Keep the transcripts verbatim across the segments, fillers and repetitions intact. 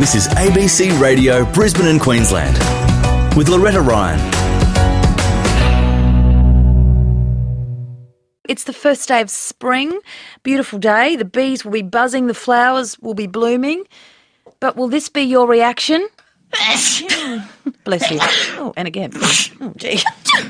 This is A B C Radio Brisbane and Queensland with Loretta Ryan. It's the first day of spring, beautiful day. The bees will be buzzing, the flowers will be blooming. But will this be your reaction? Bless you. Oh, and again. Oh, gee.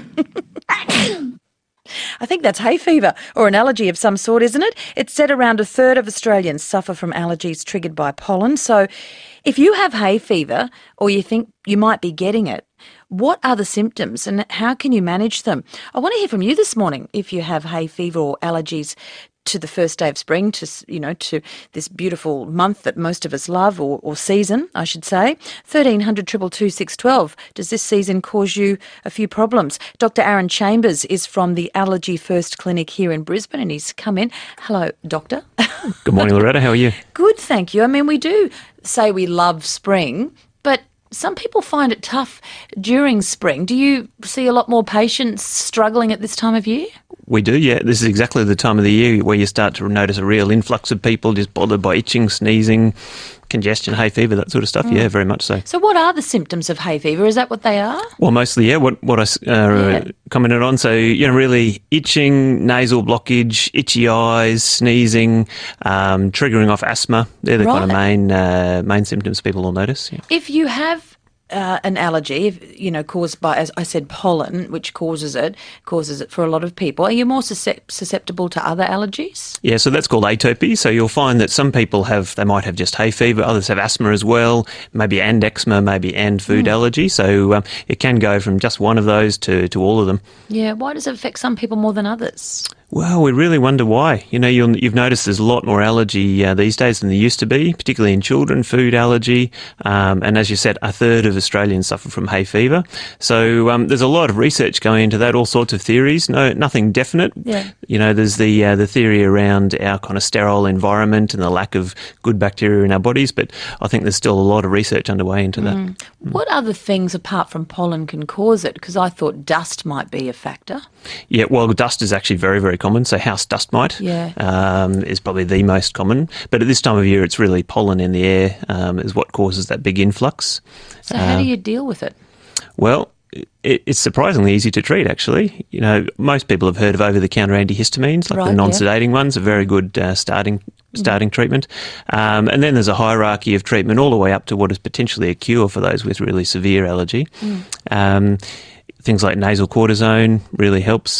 I think that's hay fever or an allergy of some sort, isn't it? It's said around a third of Australians suffer from allergies triggered by pollen. So if you have hay fever or you think you might be getting it, what are the symptoms and how can you manage them? I want to hear from you this morning if you have hay fever or allergies to the first day of spring, to, you know, to this beautiful month that most of us love, or, or season, I should say. thirteen hundred, two two two, six one two. Does this season cause you a few problems? Doctor Aaron Chambers is from the Allergy First Clinic here in Brisbane and he's come in. Hello, Doctor. Good morning, Loretta. How are you? Good, thank you. I mean, we do say we love spring, but some people find it tough during spring. Do you see a lot more patients struggling at this time of year? We do, yeah. This is exactly the time of the year where you start to notice a real influx of people just bothered by itching, sneezing, congestion, hay fever, that sort of stuff. Mm. Yeah, very much so. So what are the symptoms of hay fever? Is that what they are? Well, mostly, yeah, what, what I uh, yeah. commented on. So, you know, really itching, nasal blockage, itchy eyes, sneezing, um, triggering off asthma. They're the right. kind of main uh, main symptoms people will notice. Yeah. If you have Uh, an allergy, you know, caused by, as I said, pollen, which causes it, causes it for a lot of people. Are you more susceptible to other allergies? Yeah, so that's called atopy. So you'll find that some people have, they might have just hay fever, others have asthma as well, maybe and eczema, maybe and food mm. allergy. So um, it can go from just one of those to, to all of them. Yeah, why does it affect some people more than others? Well, we really wonder why. You know, you'll, you've noticed there's a lot more allergy uh, these days than there used to be, particularly in children, food allergy. Um, and as you said, a third of Australians suffer from hay fever. So um, there's a lot of research going into that, all sorts of theories. No, nothing definite. Yeah. You know, there's the uh, the theory around our kind of sterile environment and the lack of good bacteria in our bodies, but I think there's still a lot of research underway into that. Mm. What other things apart from pollen can cause it? Because I thought dust might be a factor. Yeah, well, dust is actually very, very common. So house dust mite yeah. um, is probably the most common. But at this time of year, it's really pollen in the air um, is what causes that big influx. So how um, do you deal with it? Well, it, it's surprisingly easy to treat, actually. You know, most people have heard of over-the-counter antihistamines, like right, the non-sedating yeah. ones, a very good uh, starting starting mm. treatment. Um, and then there's a hierarchy of treatment all the way up to what is potentially a cure for those with really severe allergy. Mm. Um, Things like nasal cortisone really helps.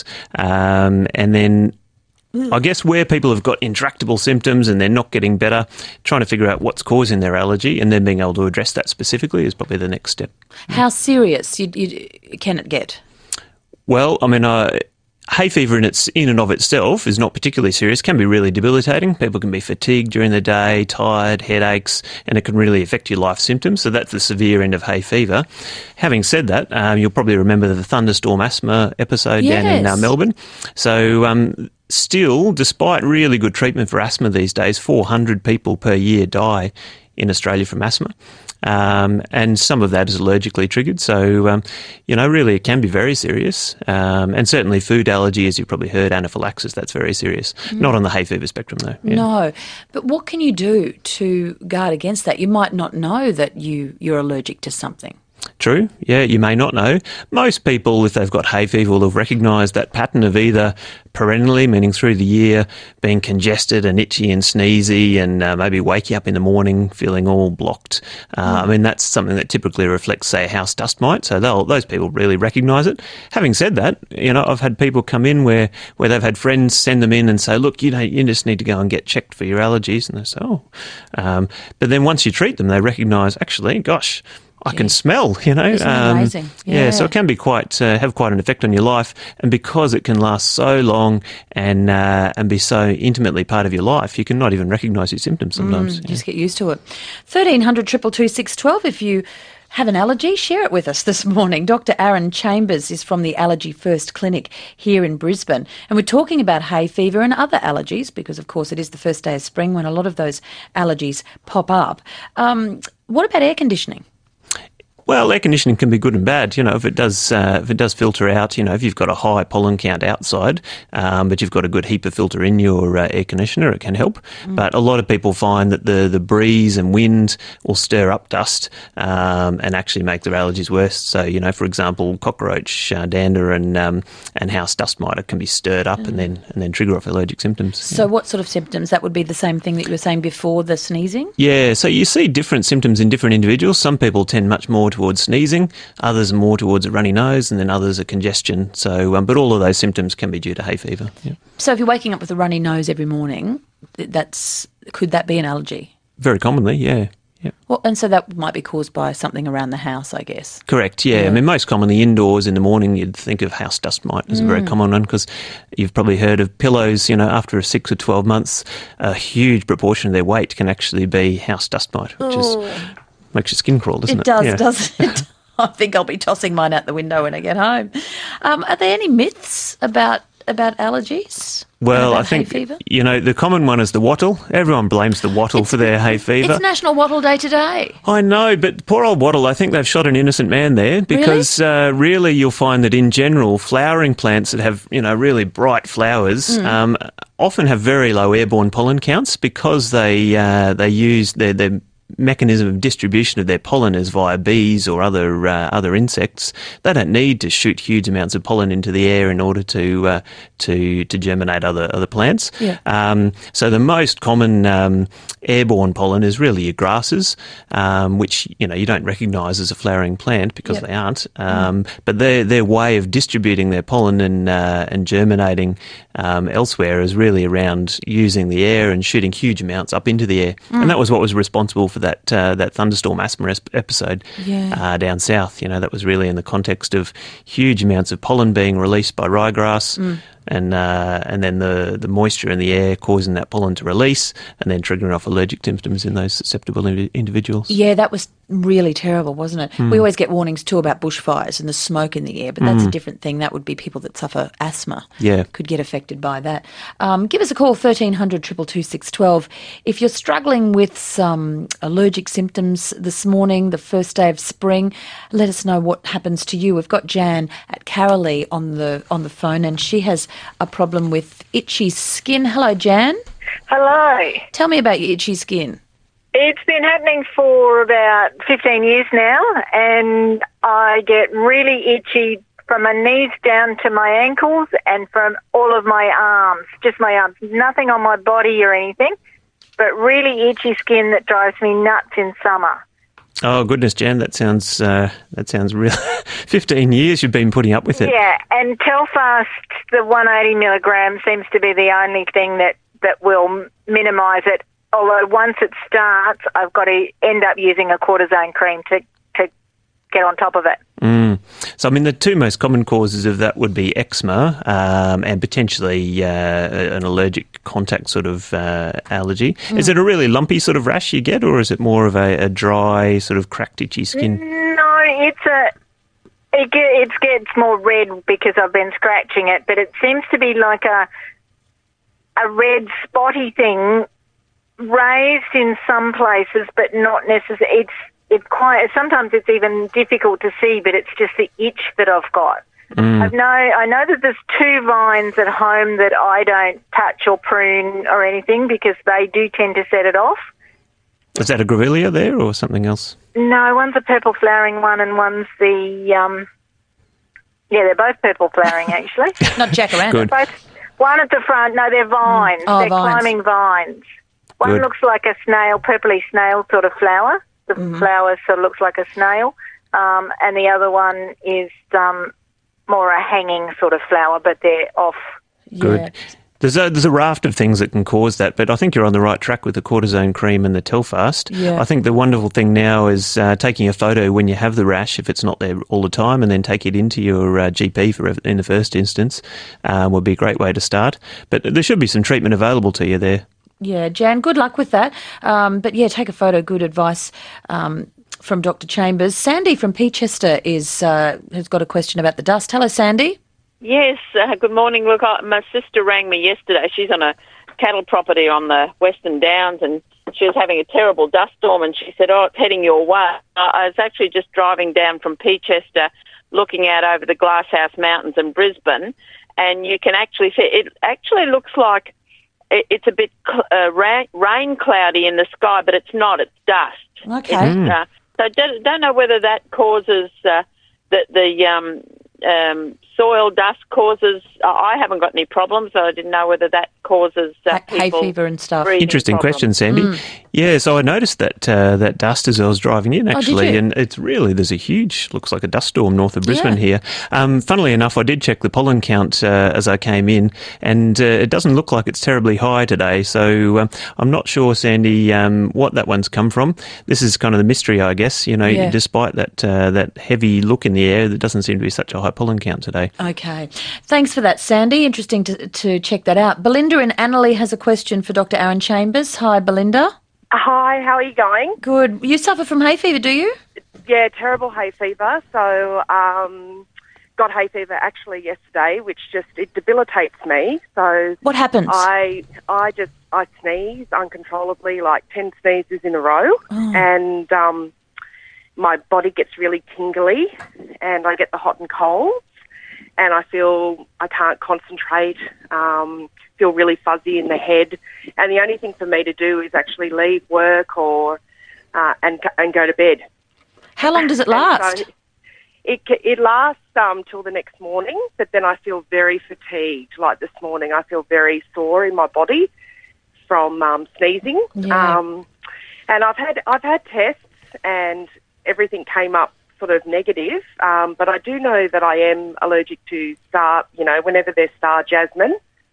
Um, and then mm. I guess where people have got intractable symptoms and they're not getting better, trying to figure out what's causing their allergy and then being able to address that specifically is probably the next step. How serious you, you, can it get? Well, I mean, uh, hay fever in its in and of itself is not particularly serious. It can be really debilitating. People can be fatigued during the day, tired, headaches, and it can really affect your life symptoms. So that's the severe end of hay fever. Having said that, um, you'll probably remember the thunderstorm asthma episode yes. down in uh, Melbourne. So um, still, despite really good treatment for asthma these days, four hundred people per year die in Australia from asthma. Um, and some of that is allergically triggered. So, um, you know, really it can be very serious. Um, and certainly food allergy, as you've probably heard, anaphylaxis, that's very serious. Mm. Not on the hay fever spectrum, though. Yeah. No. But what can you do to guard against that? You might not know that you, you're allergic to something. True, yeah, you may not know. Most people, if they've got hay fever, will have recognised that pattern of either perennially, meaning through the year, being congested and itchy and sneezy and uh, maybe waking up in the morning feeling all blocked. Uh, mm. I mean, that's something that typically reflects, say, a house dust mite, so they'll, those people really recognise it. Having said that, you know, I've had people come in where, where they've had friends send them in and say, look, you know, you just need to go and get checked for your allergies, and they say, oh. Um, but then once you treat them, they recognise, actually, gosh, I can smell, you know. Isn't that um, amazing? Yeah. yeah, so it can be quite uh, have quite an effect on your life, and because it can last so long and uh, and be so intimately part of your life, you can not even recognise your symptoms sometimes. Mm, yeah. Just get used to it. thirteen hundred, two two two, six one two if you have an allergy, share it with us this morning. Doctor Aaron Chambers is from the Allergy First Clinic here in Brisbane. And we're talking about hay fever and other allergies because, of course, it is the first day of spring when a lot of those allergies pop up. Um, what about air conditioning? Well, air conditioning can be good and bad. You know, if it does, uh, if it does filter out, you know, if you've got a high pollen count outside, um, but you've got a good HEPA filter in your uh, air conditioner, it can help. Mm. But a lot of people find that the the breeze and wind will stir up dust um, and actually make their allergies worse. So, you know, for example, cockroach, uh, dander, and um, and house dust mite can be stirred up mm. and then and then trigger off allergic symptoms. So, yeah. What sort of symptoms? That would be the same thing that you were saying before, the sneezing? Yeah. So you see different symptoms in different individuals. Some people tend much more towards sneezing, others more towards a runny nose, and then others are congestion. So, um, but all of those symptoms can be due to hay fever. Yeah. So, if you're waking up with a runny nose every morning, that's could that be an allergy? Very commonly, yeah. Yeah. Well, and so that might be caused by something around the house, I guess. Correct, yeah. yeah. I mean, most commonly indoors in the morning, you'd think of house dust mite as mm. a very common one, because you've probably heard of pillows, you know, after six or twelve months, a huge proportion of their weight can actually be house dust mite, which oh. is makes your skin crawl, doesn't it? It does, yeah. doesn't it? I think I'll be tossing mine out the window when I get home. Um, are there any myths about about allergies? Well, about I think, hay fever? you know, the common one is the wattle. Everyone blames the wattle it's, for their hay fever. It's National Wattle Day today. I know, but poor old wattle, I think they've shot an innocent man there, because really, uh, really you'll find that in general, flowering plants that have, you know, really bright flowers mm. um, often have very low airborne pollen counts, because they uh, they use their, their mechanism of distribution of their pollen is via bees or other uh, other insects. They don't need to shoot huge amounts of pollen into the air in order to uh, to to germinate other other plants. Yeah. Um, so the most common um, airborne pollen is really your grasses, um, which you know you don't recognise as a flowering plant because yep. they aren't. Um, mm. But their their way of distributing their pollen and uh, and germinating um, elsewhere is really around using the air and shooting huge amounts up into the air, mm. and that was what was responsible for that uh, that thunderstorm asthma episode yeah. uh, down south. You know, that was really in the context of huge amounts of pollen being released by ryegrass, mm. and uh, and then the, the moisture in the air causing that pollen to release and then triggering off allergic symptoms in those susceptible ind- individuals. Yeah, that was really terrible, wasn't it? Mm. We always get warnings too about bushfires and the smoke in the air, but that's mm. a different thing. That would be people that suffer asthma yeah. could get affected by that. Um, give us a call, thirteen hundred, two two two, six one two. If you're struggling with some allergic symptoms this morning, the first day of spring, let us know what happens to you. We've got Jan at Carolee on the on the phone, and she has a problem with itchy skin. Hello, Jan. Hello. Tell me about your itchy skin. It's been happening for about fifteen years now, and I get really itchy from my knees down to my ankles and from all of my arms, just my arms, nothing on my body or anything, but really itchy skin that drives me nuts in summer. Oh goodness, Jan, that sounds uh, that sounds real. Fifteen years you've been putting up with it. Yeah, and Telfast, the one hundred eighty milligram, seems to be the only thing that that will minimise it. Although once it starts, I've got to end up using a cortisone cream to to get on top of it. Mm. So, I mean, the two most common causes of that would be eczema um, and potentially uh, an allergic contact sort of uh, allergy. Mm. Is it a really lumpy sort of rash you get, or is it more of a, a dry, sort of cracked, itchy skin? No, it's a it, get, it gets more red because I've been scratching it, but it seems to be like a a red spotty thing, raised in some places, but not necessarily. It's it's quite. Sometimes it's even difficult to see, but it's just the itch that I've got. Mm. I know. I know that there's two vines at home that I don't touch or prune or anything because they do tend to set it off. Is that a grevillea there or something else? No, one's a purple flowering one, and one's the um. Yeah, they're both purple flowering actually. Not jacaranda. Good. Both. One at the front. No, they're vines. Oh, they're vines. climbing vines. One Good. looks like a snail, purpley snail sort of flower. The mm-hmm. flower sort of looks like a snail. Um, and the other one is um, more a hanging sort of flower, but they're off. Good. Yeah. There's a, there's a raft of things that can cause that, but I think you're on the right track with the cortisone cream and the Telfast. Yeah. I think the wonderful thing now is uh, taking a photo when you have the rash, if it's not there all the time, and then take it into your uh, G P for in the first instance um, would be a great way to start. But there should be some treatment available to you there. Yeah, Jan, good luck with that. Um, but yeah, take a photo. Good advice um, from Doctor Chambers. Sandy from Peachester is uh, has got a question about the dust. Hello, Sandy. Yes, uh, good morning. Look, I, my sister rang me yesterday. She's on a cattle property on the Western Downs, and she was having a terrible dust storm, and she said, "Oh, it's heading your way." I was actually just driving down from Peachester, looking out over the Glasshouse Mountains in Brisbane, and you can actually see it. Actually, looks like it's a bit uh, rain, rain cloudy in the sky, but it's not. It's dust. Okay. It's, uh, so don't, don't know whether that causes uh, the the um, um, soil dust causes. Uh, I haven't got any problems, so I didn't know whether that causes uh, hay people fever and stuff. Interesting problems. question, Sandy. Mm. Yeah, so I noticed that uh, that dust as I was driving in, actually, oh, did you? and it's really, there's a huge, looks like a dust storm north of Brisbane yeah. here. Um, funnily enough, I did check the pollen count uh, as I came in, and uh, it doesn't look like it's terribly high today, so um, I'm not sure, Sandy, um, what that one's come from. This is kind of the mystery, I guess, you know, yeah. despite that, uh, that heavy look in the air, there doesn't seem to be such a high pollen count today. Okay. Thanks for that, Sandy. Interesting to, to check that out. Belinda in Annerley has a question for Doctor Aaron Chambers. Hi, Belinda. Hi, how are you going? Good. You suffer from hay fever, do you? Yeah, terrible hay fever. So, um, got hay fever actually yesterday, which just, it debilitates me. So what happens? I I just, I sneeze uncontrollably, like ten sneezes in a row. Oh. And um, my body gets really tingly and I get the hot and cold. And I feel I can't concentrate, um, feel really fuzzy in the head. And the only thing for me to do is actually leave work or uh, and and go to bed. How long does it last? So it it lasts um, till the next morning, but then I feel very fatigued. Like this morning, I feel very sore in my body from um, sneezing. Yeah. Um, and I've had I've had tests, and everything came up sort of negative, um, but I do know that I am allergic to star, you know, whenever there's star jasmine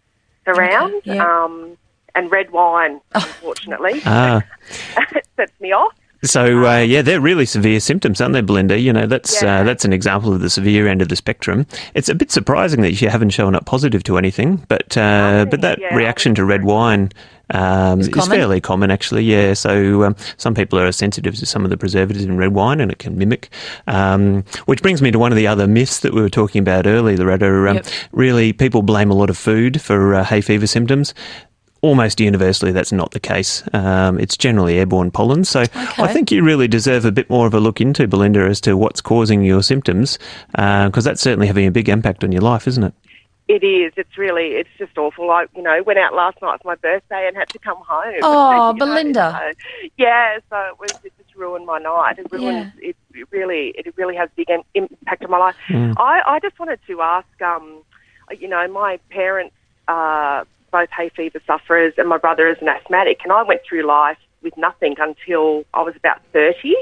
around, okay, yeah. um, and red wine, unfortunately. Ah. It sets me off. So, uh, yeah, they're really severe symptoms, aren't they, Belinda? You know, that's Yeah. uh, that's an example of the severe end of the spectrum. It's a bit surprising that you haven't shown up positive to anything, but uh, but that yeah, reaction to red wine um, is common? fairly common, actually, yeah. So um, some people are sensitive to some of the preservatives in red wine, and it can mimic. Um, which brings me to one of the other myths that we were talking about earlier, Loretta. Um, Yep. Really, people blame a lot of food for uh, hay fever symptoms. Almost universally, that's not the case. Um, it's generally airborne pollen. So Okay. I think you really deserve a bit more of a look into, Belinda, as to what's causing your symptoms, because that's certainly having a big impact on your life, isn't it? It is. It's really, it's just awful. I, you know, went out last night for my birthday and had to come home. Oh, You know, Belinda. so- yeah, so it was, it just ruined my night. It ruined, it, it really, it really has a big im- impact on my life. Mm. I, I just wanted to ask, um, you know, my parents are both hay fever sufferers and my brother is an asthmatic, and I went through life with nothing until I was about thirty.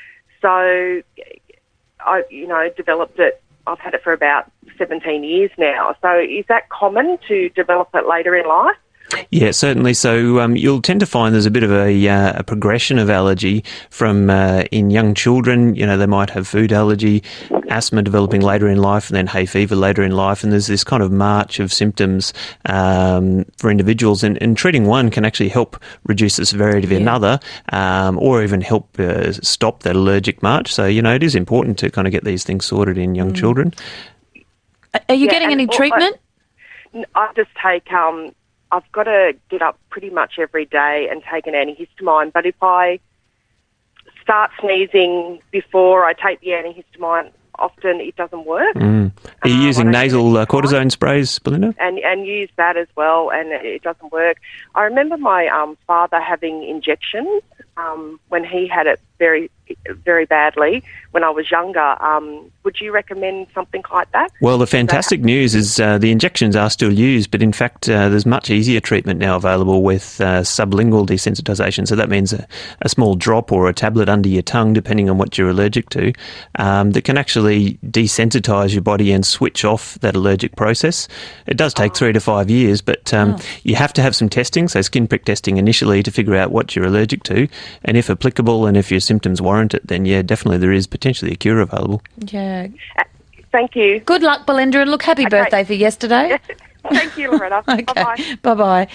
So I, you know, developed it. I've had it for about seventeen years now. So is that common to develop it later in life? Yeah, certainly. So um, you'll tend to find there's a bit of a, uh, a progression of allergy from uh, in young children. You know, they might have food allergy, asthma developing later in life, and then hay fever later in life. And there's this kind of march of symptoms um, for individuals. And, and treating one can actually help reduce the severity of Yeah. another, um, or even help uh, stop that allergic march. So, you know, it is important to kind of get these things sorted in young children. Are you Yeah, getting and any al- treatment? I, I just take, um, I've got to get up pretty much every day and take an antihistamine. But if I start sneezing before I take the antihistamine, often it doesn't work. Mm. Are you Um, using I don't nasal uh, think it's cortisone sprays, Belinda? and and use that as well, and it doesn't work. I remember my um, father having injections um, when he had it very, very badly when I was younger. Um, would you recommend something like that? Well, the fantastic news is uh, the injections are still used, but in fact, uh, there's much easier treatment now available with uh, sublingual desensitisation. So that means a, a small drop or a tablet under your tongue, depending on what you're allergic to, um, that can actually desensitise your body and switch off that allergic process. It does take three to five years, but um, Oh. you have to have some testing, so skin prick testing initially to figure out what you're allergic to, and if applicable and if your symptoms warrant it, then yeah, definitely there is potentially a cure available. Yeah. Thank you. Good luck, Belinda, and look, happy birthday for yesterday. Thank you, Loretta. Okay. Bye-bye. Bye-bye.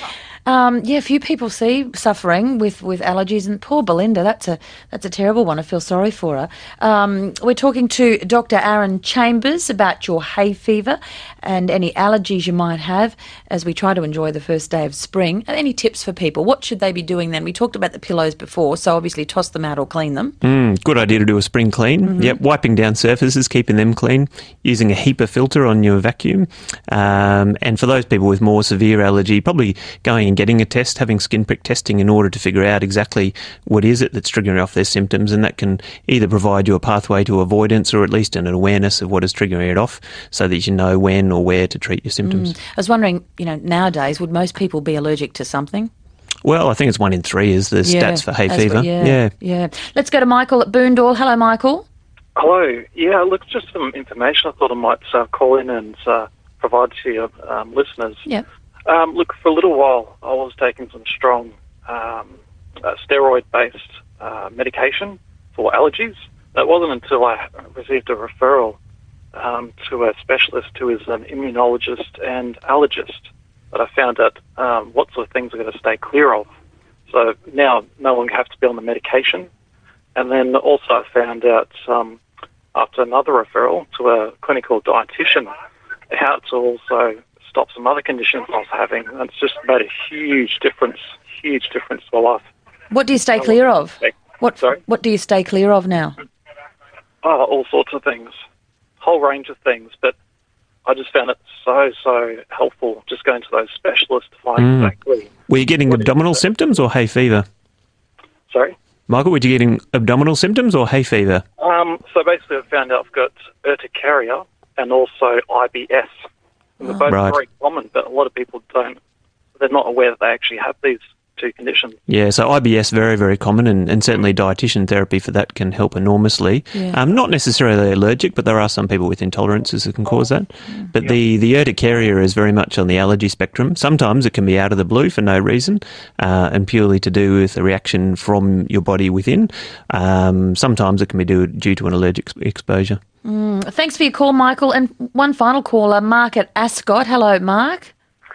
Um, yeah, a few people see suffering with, with allergies, and poor Belinda, that's a that's a terrible one. I feel sorry for her. Um, we're talking to Doctor Aaron Chambers about your hay fever and any allergies you might have as we try to enjoy the first day of spring. Any tips for people? What should they be doing then? We talked about the pillows before, so obviously toss them out or clean them. Mm, good idea to do a spring clean. Mm-hmm. Yep, wiping down surfaces, keeping them clean, using a HEPA filter on your vacuum. Um, and for those people with more severe allergy, probably going and getting a test, having skin prick testing in order to figure out exactly what is it that's triggering off their symptoms, and that can either provide you a pathway to avoidance or at least an awareness of what is triggering it off so that you know when or where to treat your symptoms. Mm. I was wondering, you know, nowadays, would most people be allergic to something? Well, I think it's one in three is the yeah, stats for hay fever. What, yeah, yeah. Yeah. Let's go to Michael at Boondall. Hello, Michael. Hello. Yeah, look, just some information I thought I might uh, call in and uh, provide to your um, listeners. Yep. Um, look, for a little while, I was taking some strong um, uh, steroid-based uh, medication for allergies. That wasn't until I received a referral um, to a specialist who is an immunologist and allergist that I found out um, what sort of things I've got to stay clear of. So now no longer have to be on the medication. And then also I found out um, after another referral to a clinical dietitian how to also stop some other conditions I was having. And it's just made a huge difference, huge difference to my life. What do you stay clear of? What, Sorry? What do you stay clear of now? Oh, all sorts of things, whole range of things. But I just found it so, so helpful just going to those specialists to find mm. exactly. Were you getting abdominal symptoms or hay fever? Sorry? Michael, were you getting abdominal symptoms or hay fever? Um, so basically I found out I've got urticaria and also I B S. And they're both right. very common, but a lot of people don't, they're not aware that they actually have these two conditions. Yeah, so I B S, very, very common, and, and certainly dietitian therapy for that can help enormously. Yeah. Um, not necessarily allergic, but there are some people with intolerances that can cause that. But yeah. the, the urticaria is very much on the allergy spectrum. Sometimes it can be out of the blue for no reason uh, and purely to do with a reaction from your body within. Um, sometimes it can be due, due to an allergic exposure. Mm. Thanks for your call, Michael. And one final caller, Mark at Ascot. Hello, Mark.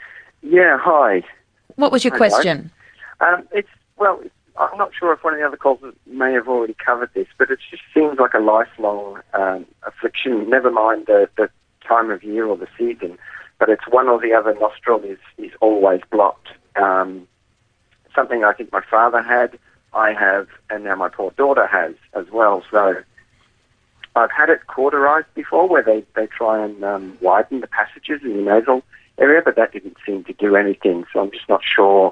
Yeah, hi. What was your Hello. question? Um, it's well, I'm not sure if one of the other callers may have already covered this, but it just seems like a lifelong um, affliction. Never mind the, the time of year or the season, but it's one or the other nostril is is always blocked. Um, something I think my father had, I have, and now my poor daughter has as well. So I've had it cauterized before, where they they try and um, widen the passages in the nasal area, but that didn't seem to do anything. So I'm just not sure.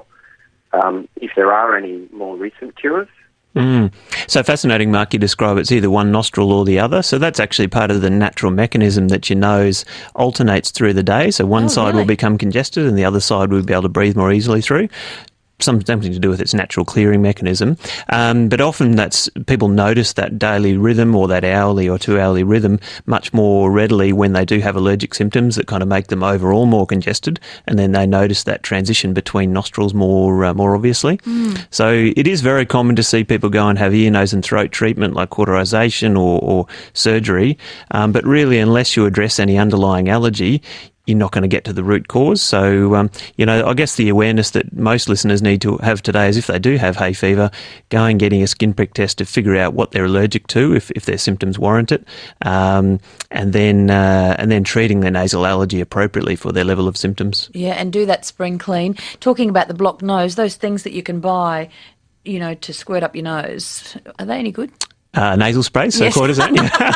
Um, if there are any more recent cures. Mm. So fascinating, Mark, you describe it's either one nostril or the other. So that's actually part of the natural mechanism that your nose alternates through the day. So one oh, side really? will become congested and the other side will be able to breathe more easily through. Something to do with its natural clearing mechanism. Um, but often that's people notice that daily rhythm or that hourly or two-hourly rhythm much more readily when they do have allergic symptoms that kind of make them overall more congested, and then they notice that transition between nostrils more uh, more obviously. Mm. So it is very common to see people go and have ear, nose and throat treatment like cauterization or, or surgery, um, but really unless you address any underlying allergy, you're not going to get to the root cause. So, um, you know, I guess the awareness that most listeners need to have today is if they do have hay fever, going getting a skin prick test to figure out what they're allergic to, if, if their symptoms warrant it, um, and then uh, and then treating their nasal allergy appropriately for their level of symptoms. Yeah, and do that spring clean. Talking about the blocked nose, those things that you can buy, you know, to squirt up your nose, are they any good? Uh, nasal spray, so yes. cortisone.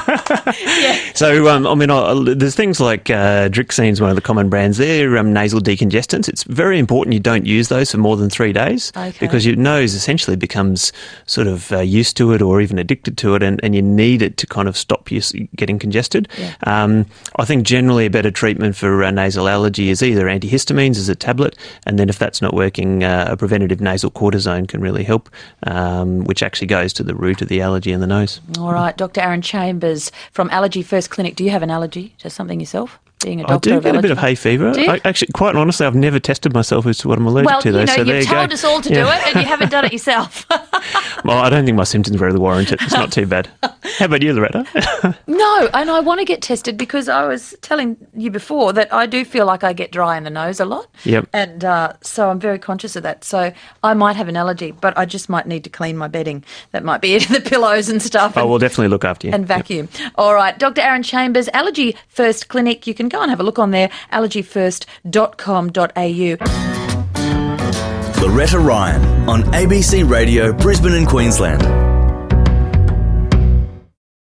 yeah. So, um, I mean, I, there's things like uh, Drixene's one of the common brands. They're um, nasal decongestants. It's very important you don't use those for more than three days okay. because your nose essentially becomes sort of uh, used to it or even addicted to it, and, and you need it to kind of stop you getting congested. Yeah. Um, I think generally a better treatment for uh, nasal allergy is either antihistamines as a tablet, and then if that's not working, uh, a preventative nasal cortisone can really help, um, which actually goes to the root of the allergy and the nose. All right, Doctor Aaron Chambers from Allergy First Clinic. Do you have an allergy to something yourself? Being a doctor I do of get allergy? a bit of hay fever. Do you? I, actually, quite honestly, I've never tested myself as to what I'm allergic well, to. Though, you know, so you've there you told go. us all to yeah. do it, and you haven't done it yourself. Well, I don't think my symptoms really warrant it. It's not too bad. How about you, Loretta? No, and I want to get tested because I was telling you before that I do feel like I get dry in the nose a lot. Yep. And uh, so I'm very conscious of that. So I might have an allergy, but I just might need to clean my bedding. That might be it, the pillows and stuff. Oh, and, we'll definitely look after you. And vacuum. Yep. All right. Doctor Aaron Chambers, Allergy First Clinic. You can go and have a look on there, allergy first dot com dot a u. Loretta Ryan on A B C Radio, Brisbane and Queensland.